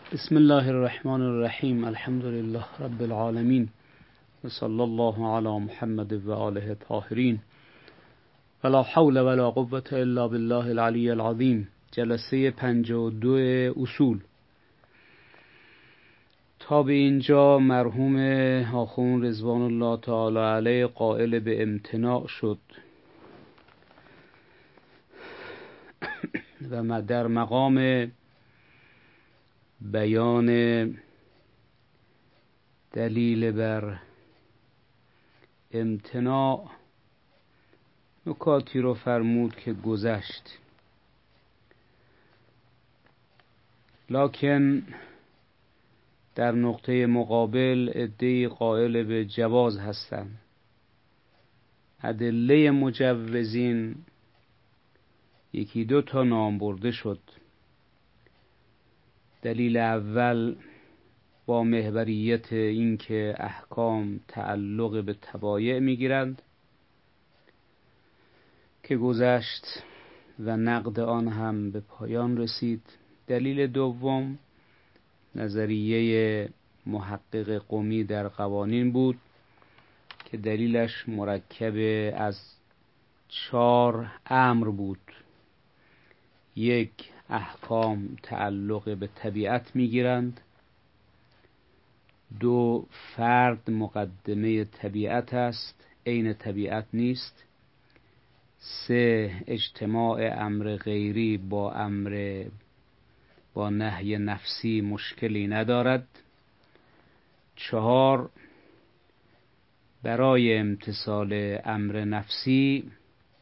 بسم الله الرحمن الرحیم. الحمد لله رب العالمین و صلی الله علی محمد و آله الطاهرین ولا حول ولا قوة الا بالله العلی العظیم. جلسه 52 اصول. تا به اینجا مرحوم آخوند رضوان الله تعالی علیه قائل به امتناع شد و در مقام بیان دلیل بر امتناع نکاتی رو فرمود که گذشت، لکن در نقطه مقابل عده‌ای قائل به جواز هستند. ادله مجوزین یکی دو تا نام برده شد. دلیل اول با محوریت این که احکام تعلق به تبایع میگیرند که گذشت و نقد آن هم به پایان رسید. دلیل دوم نظریه محقق قمی در قوانین بود که دلیلش مرکب از 4 امر بود. 1. احکام تعلق به طبیعت میگیرند. 2. فرد مقدمه طبیعت است، عین طبیعت نیست. 3. اجتماع امر غیری با نهی نفسی مشکلی ندارد. 4. برای امتثال امر نفسی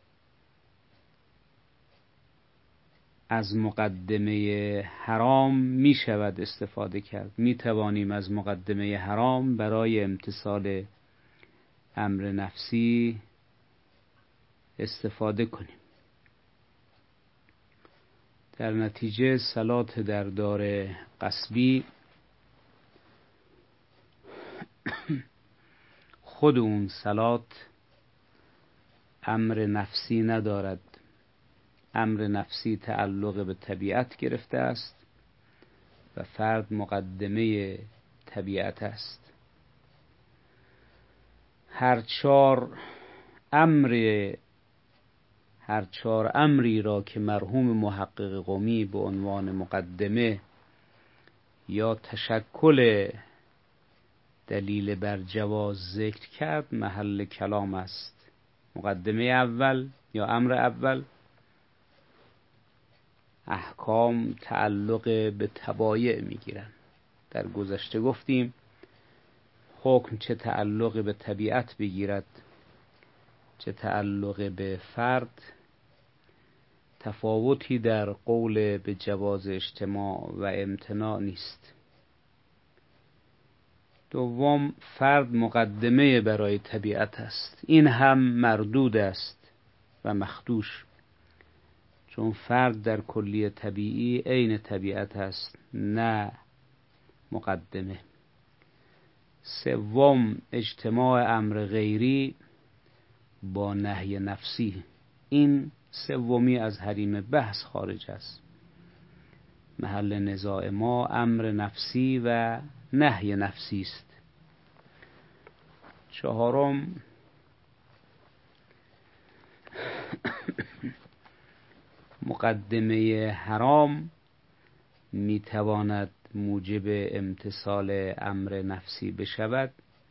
از مقدمه حرام می شود استفاده کرد. می توانیم از مقدمه حرام برای امتثال امر نفسی استفاده کنیم. در نتیجه صلات در دار غصبی خود اون صلات امر نفسی ندارد. امر نفسی تعلق به طبیعت گرفته است و فرد مقدمه طبیعت است. هر چهار امری را که مرحوم محقق قمی به عنوان مقدمه یا تشکل دلیل بر جواز ذکر کرد محل کلام است. مقدمه اول یا امر اول، احکام تعلق به تبایع میگیرند. در گذشته گفتیم حکم چه تعلق به طبیعت بگیرد چه تعلق به فرد، تفاوتی در قول به جواز اجتماع و امتناع نیست. دوم، فرد مقدمه برای طبیعت است. این هم مردود است و مخدوش، چون فرد در کلی طبیعی عین طبیعت است، نه مقدمه. سوم، اجتماع امر غیری با نهی نفسی. این سومی از حریم بحث خارج است. محل نزاع ما امر نفسی و نهی نفسی است. چهارم، مقدمه حرام میتواند موجب امتثال امر نفسی بشود.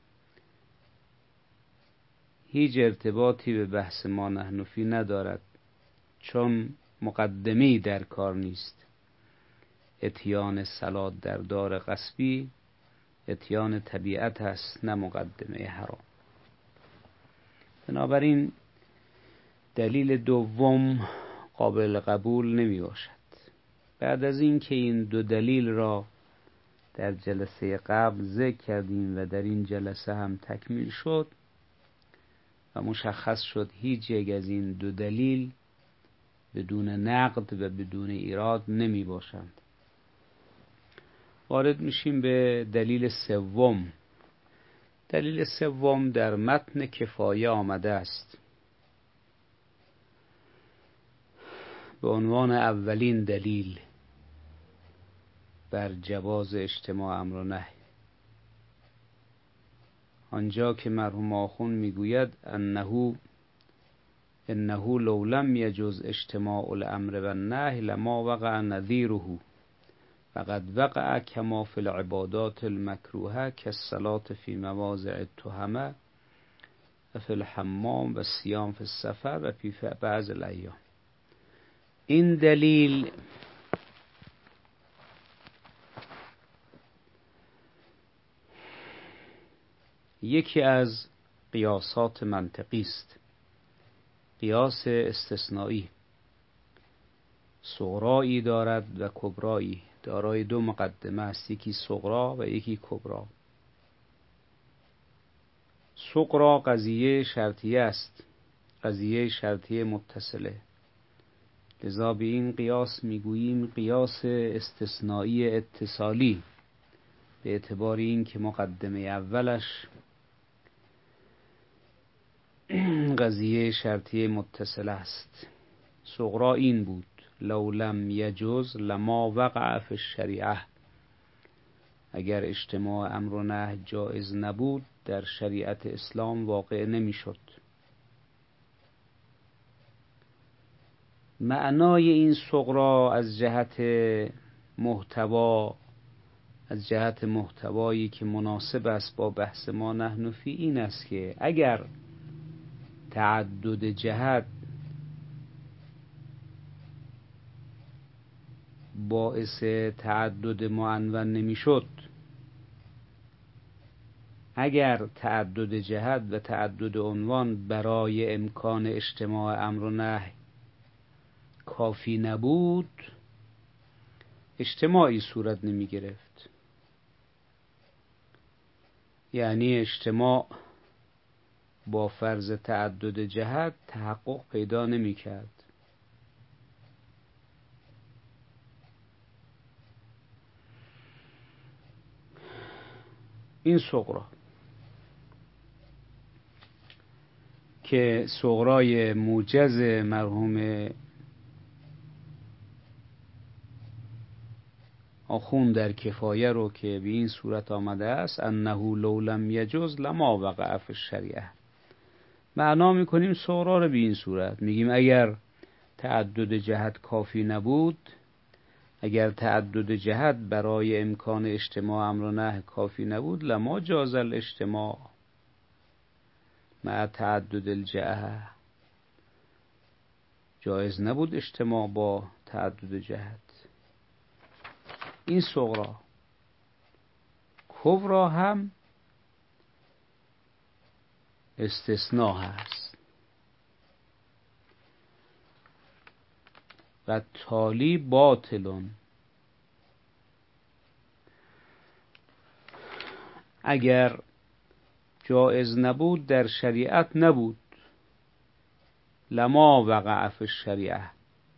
هیچ ارتباطی به بحث ما نحن فی ندارد، چون مقدمه‌ای در کار نیست. اتیان صلات در دار غصبی اتیان طبیعت است، نه مقدمه حرام. بنابراین دلیل دوم قابل قبول نمی باشد. بعد از این که این دو دلیل را در جلسه قبل ذکر کردیم و در این جلسه هم تکمیل شد و مشخص شد هیچ یک از این دو دلیل بدون نقد و بدون ایراد نمی باشند، وارد میشیم به دلیل سوم. دلیل سوم در متن کفایه آمده است به عنوان اولین دلیل بر جواز اجتماع امر و نهی. آنجا که مرحوم آخوند میگوید انه لو لم یجز اجتماع الامر و النهی لما وقع نظیره فقد وقع کما فی العبادات المکروهه کالصلاة فی مواضع التهمه و فی الحمام و الصیام فی السفر و فی بعض الایام. این دلیل یکی از قیاسات منطقی است، قیاس استثنایی. صغرایی دارد و کبرایی، دارای دو مقدمه است، یکی صغرا و یکی کبرا. صغرا قضیه شرطیه است، قضیه شرطیه متصله، لذا به این قیاس میگوییم قیاس استثنایی اتصالی، به اعتبار این که مقدمه اولش قضیه شرطیه متصل است. صغرا این بود: لو لم یجز لما وقع فی الشریعه، اگر اجتماع امر و نهی جایز نبود در شریعت اسلام واقع نمی شد. معنای این صغرا از جهت محتوا، از جهت محتوایی که مناسب است با بحث ما نحن فی، این است که اگر تعدد جهت باعث تعدد معنون نمی شد، اگر تعدد جهت و تعدد عنوان برای امکان اجتماع امر و نهی کافی نبود، اجتماعی صورت نمی گرفت. یعنی اجتماع با فرض تعدد جهت تحقق پیدا نمی کرد. این صغرا که صغرای موجز مرحوم آخوند در کفایه رو که به این صورت آمده است: انه لو لم یجز لما وقع فی الشریعه، معنا میکنیم صغرا رو به این صورت، میگیم اگر تعدد جهت کافی نبود، اگر تعدد جهت برای امکان اجتماع امر و نهی کافی نبود، لما جاز الاجتماع مع تعدد الجهه، جایز نبود اجتماع با تعدد جهت. این صغرا. کبرا هم استثناء هست و تالی باطلون، اگر جایز نبود در شریعت نبود. لما وقع فی الشریعه،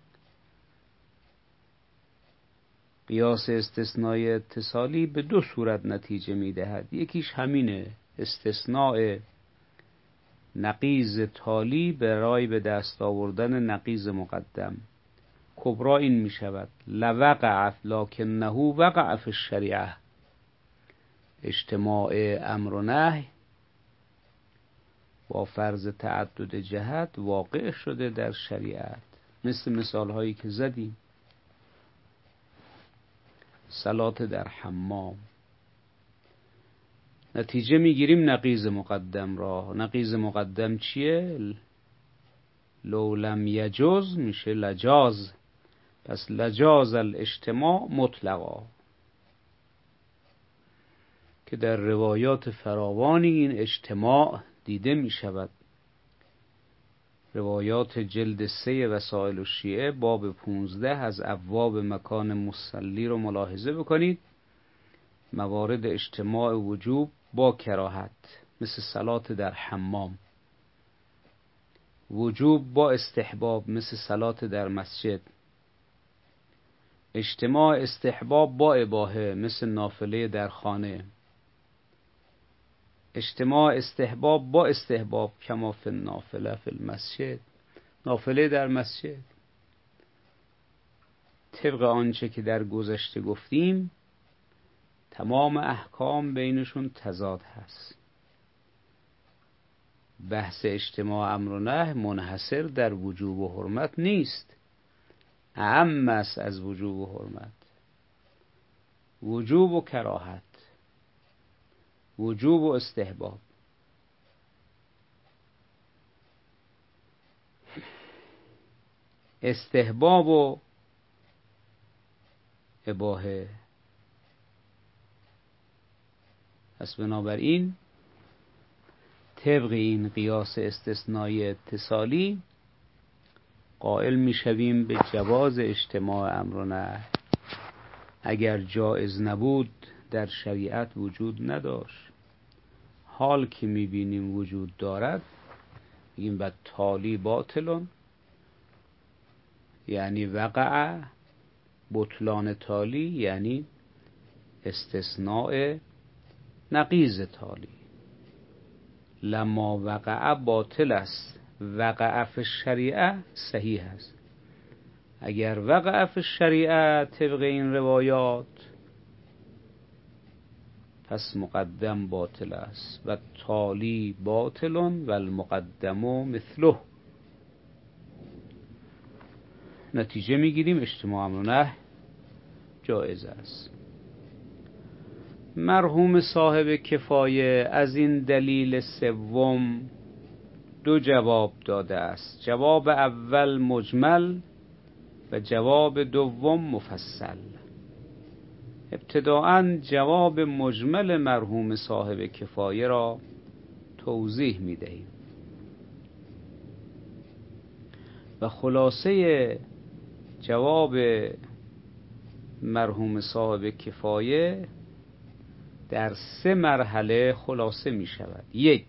قیاس استثنای اتصالی به دو صورت نتیجه میدهد. یکیش همینه، استثناء نقیض تالی برای به دست آوردن نقیض مقدم. کبرا این می شود: لوقع لکنه وقع فی الشریعه، اجتماع امر و نهی با فرض تعدد جهت واقع شده در شریعت، مثل مثال هایی که زدیم. صلات در حمام، نتیجه میگیریم نقیض مقدم را. نقیض مقدم چیه؟ لو لم یجز میشه لجاز، پس لجاز الاجتماع مطلقا، که در روایات فراوانی این اجتماع دیده می شود. روایات جلد 3 وسائل الشیعه باب 15 از ابواب مکان مصلی رو ملاحظه بکنید. موارد اجتماع وجوب با کراهت، مثل صلات در حمام. وجوب با استحباب، مثل صلات در مسجد. اجتماع استحباب با اباحه، مثل نافله در خانه. اجتماع استحباب با استحباب، کما فی النافله فی المسجد، نافله در مسجد. طبق آنچه که در گذشته گفتیم، تمام احکام بینشون تضاد هست. بحث اجتماع امر و نهی منحصر در وجوب و حرمت نیست، اعم است از وجوب و حرمت. وجوب و کراهت، وجوب و استحباب. استحباب و اباحه. پس بنابراین طبق این قیاس استثنایی اتصالی قائل میشویم به جواز اجتماع امر و نهی. اگر جایز نبود در شریعت وجود نداشت، حال که میبینیم وجود دارد میگیم بعد تالی باطلون، یعنی وقع بطلان تالی، یعنی استثناء نقیض تالی. لما وقع باطل است، وقع فی الشریعه صحیح است. اگر وقع فی الشریعه طبق این روایات پس مقدم باطل است و تالی باطلون و المقدم مثله. نتیجه میگیریم اجتماع امر و نهی جایز است. مرحوم صاحب کفایه از این دلیل سوم دو جواب داده است. جواب اول مجمل و جواب دوم مفصل. ابتداءً جواب مجمل مرحوم صاحب کفایه را توضیح می دهیم و خلاصه جواب مرحوم صاحب کفایه در 3 مرحله خلاصه می شود. 1.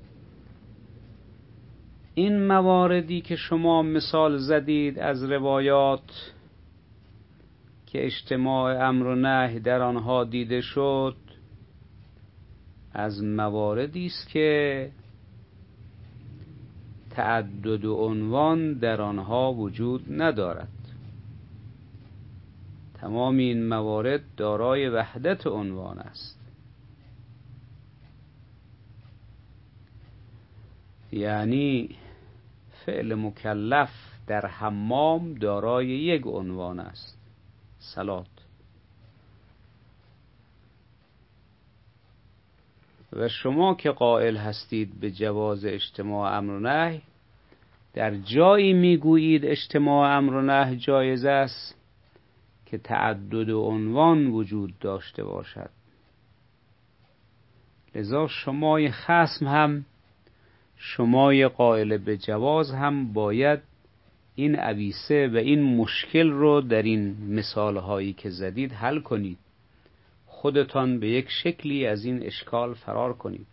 این مواردی که شما مثال زدید از روایات که اجتماع امر و نهی در آنها دیده شد، از مواردی است که تعدد عنوان در آنها وجود ندارد. تمام این موارد دارای وحدت عنوان است. یعنی فعل مکلف در حمام دارای یک عنوان است، صلات. و شما که قائل هستید به جواز اجتماع امر و نهی، در جایی میگویید اجتماع امر و نهی جایز است که تعدد عنوان وجود داشته باشد. لذا شمای خصم هم، شمای قائل به جواز هم باید این عویصه و این مشکل رو در این مثالهایی که زدید حل کنید. خودتان به یک شکلی از این اشکال فرار کنید.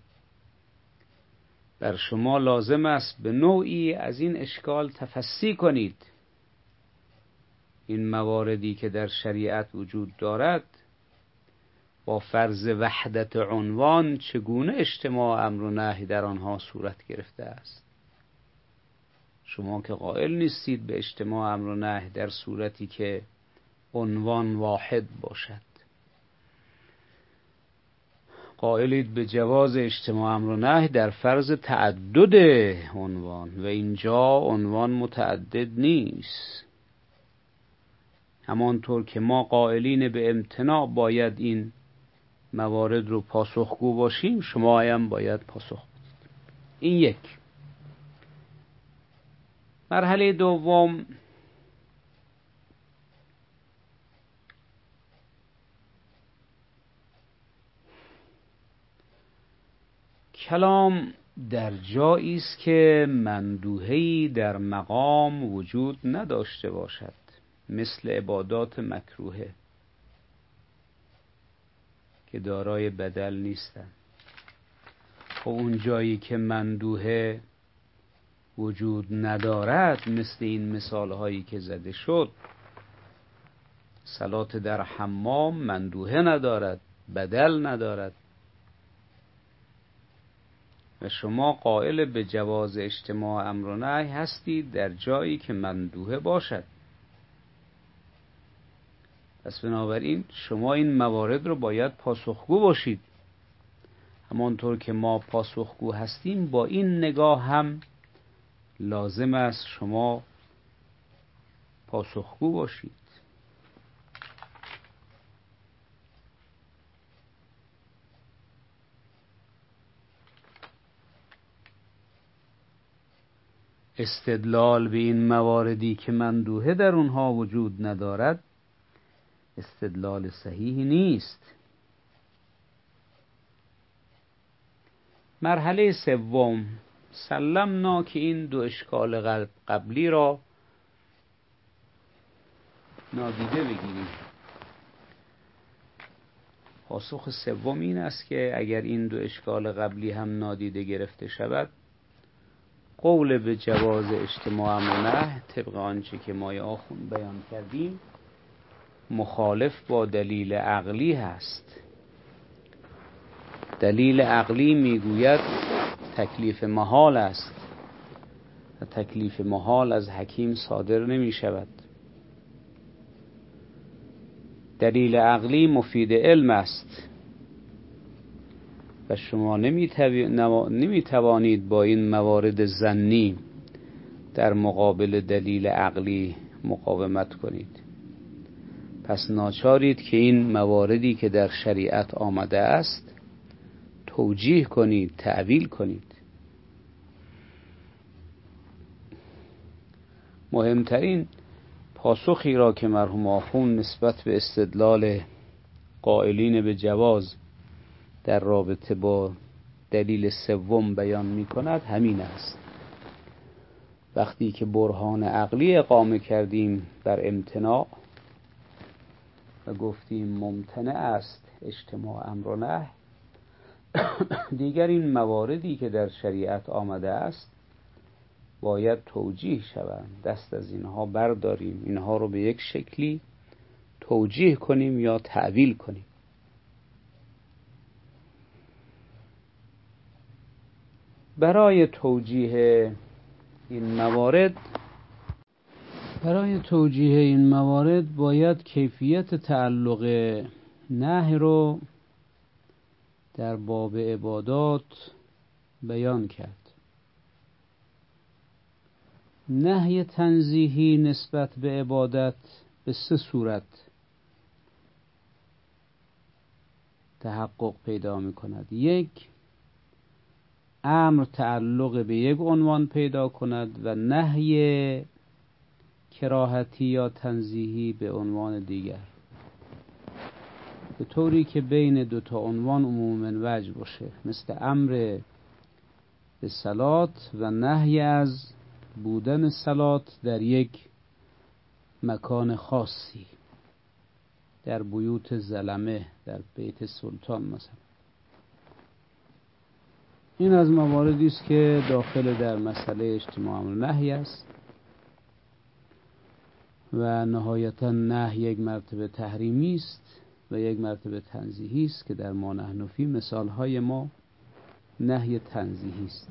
بر شما لازم است به نوعی از این اشکال تفصیل کنید. این مواردی که در شریعت وجود دارد با فرض وحدت عنوان چگونه اجتماع امر و نهی در آنها صورت گرفته است. شما که قائل نیستید به اجتماع امر و نهی در صورتی که عنوان واحد باشد، قائلید به جواز اجتماع امر و نهی در فرض تعدد عنوان و اینجا عنوان متعدد نیست. همانطور که ما قائلین به امتناع باید این موارد رو پاسخگو باشیم، شما هم باید پاسخ بدید. این 1. مرحله دوم، کلام در جایی است که مندوحه‌ای در مقام وجود نداشته باشد، مثل عبادات مکروهه که دارای بدل نیستند. خب اون جایی که مندوحه وجود ندارد، مثل این مثال هایی که زده شد، صلات در حمام مندوحه ندارد، بدل ندارد و شما قائل به جواز اجتماع امر و نهی هستید در جایی که مندوحه باشد. پس بنابراین شما این موارد رو باید پاسخگو باشید. همانطور که ما پاسخگو هستیم، با این نگاه هم لازم است شما پاسخگو باشید. استدلال به این مواردی که مندوحه در اونها وجود ندارد استدلال صحیحی نیست. مرحله سوم، سلمنا که این دو اشکال قبلی را نادیده بگیریم. پاسخ سوم این است که اگر این دو اشکال قبلی هم نادیده گرفته شود، قول به جواز اجتماع امر و نهی طبق آنچه که ما آخوند بیان کردیم مخالف با دلیل عقلی هست. دلیل عقلی میگوید تکلیف محال است و تکلیف محال از حکیم صادر نمی شود. دلیل عقلی مفید علم است و شما نمی توانید با این موارد ظنی در مقابل دلیل عقلی مقاومت کنید. پس ناچارید که این مواردی که در شریعت آمده است توجیه کنید، تأویل کنید. مهمترین پاسخی را که مرحوم آخوند نسبت به استدلال قائلین به جواز در رابطه با دلیل سوم بیان می کند همین است. وقتی که برهان عقلی اقامه کردیم بر امتناع و گفتیم ممتنع است اجتماع امر و نهی، دیگر این مواردی که در شریعت آمده است باید توجیه شوند. دست از اینها برداریم، اینها رو به یک شکلی توجیه کنیم یا تأویل کنیم. برای توجیه این موارد باید کیفیت تعلق نهی رو در باب عبادات بیان کرد. نهی تنزیهی نسبت به عبادت به سه صورت تحقق پیدا می کند. یک، امر تعلق به یک عنوان پیدا کند و نهی کراهتی یا تنزیهی به عنوان دیگر، به طوری که بین دو تا عنوان عموماً وجه باشه، مثل امر به صلات و نهی از بودن صلات در یک مکان خاصی، در بیوت ظلمه، در بیت سلطان مثلا. این از مواردی است که داخل در مسئله اجتماع امر و نهی است و نهایتا نهی یک مرتبه تحریمی است و یک مرتبه تنزیهی است که در ما نحن فی مثالهای ما نهی تنزیهی است.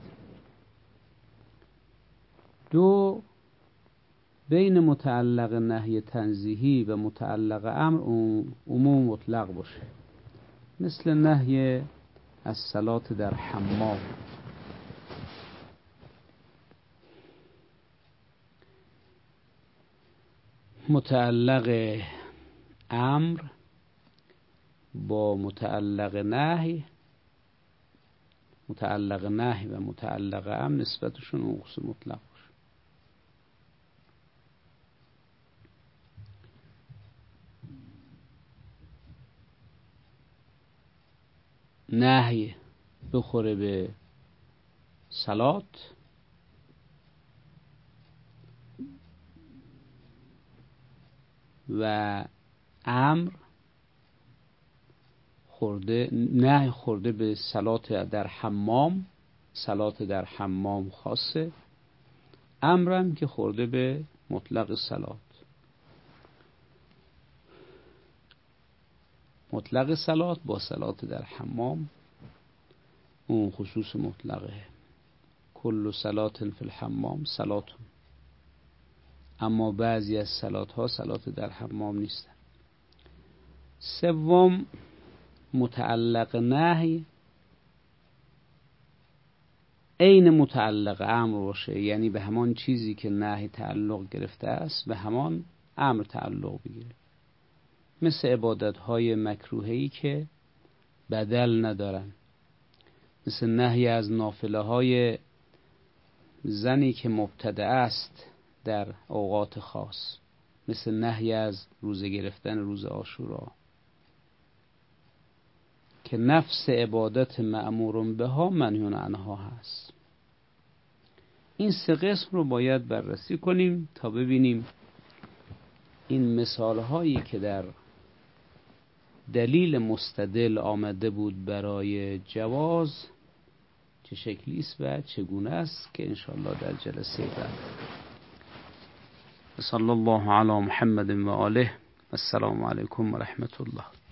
دو، بین متعلق نهی تنزیهی و متعلق امر عموم مطلق باشه، مثل نهی از صلات در حمام. متعلق امر با متعلق نهی و متعلق امر نسبتشون موقوس مطلق باشه. نهی بخوره به صلات و امر نهی خورده به صلات در حمام. صلات در حمام خاصه، امرم که خورده به مطلق صلات. مطلق صلات با صلات در حمام اون خصوص مطلقه. کل صلات فی الحمام صلاتون. اما بعضی از صلات ها صلات در حمام نیستن. سوم متعلق نهی عین متعلق امر باشه، یعنی به همان چیزی که نهی تعلق گرفته است به همان امر تعلق بگیره، مثل عبادت‌های مکروهی که بدل ندارن، مثل نهی از نافله‌های زنی که مبتدع است در اوقات خاص، مثل نهی از روزه گرفتن روز عاشورا که نفس عبادت مأمور بها منهی عنها هست. این سه قسم رو باید بررسی کنیم تا ببینیم این مثال هایی که در دلیل مستدل آمده بود برای جواز چه شکلی است و چگونه است که انشاءالله در جلسه بعد. صلی الله علی محمد و آله. السلام علیکم و رحمت الله.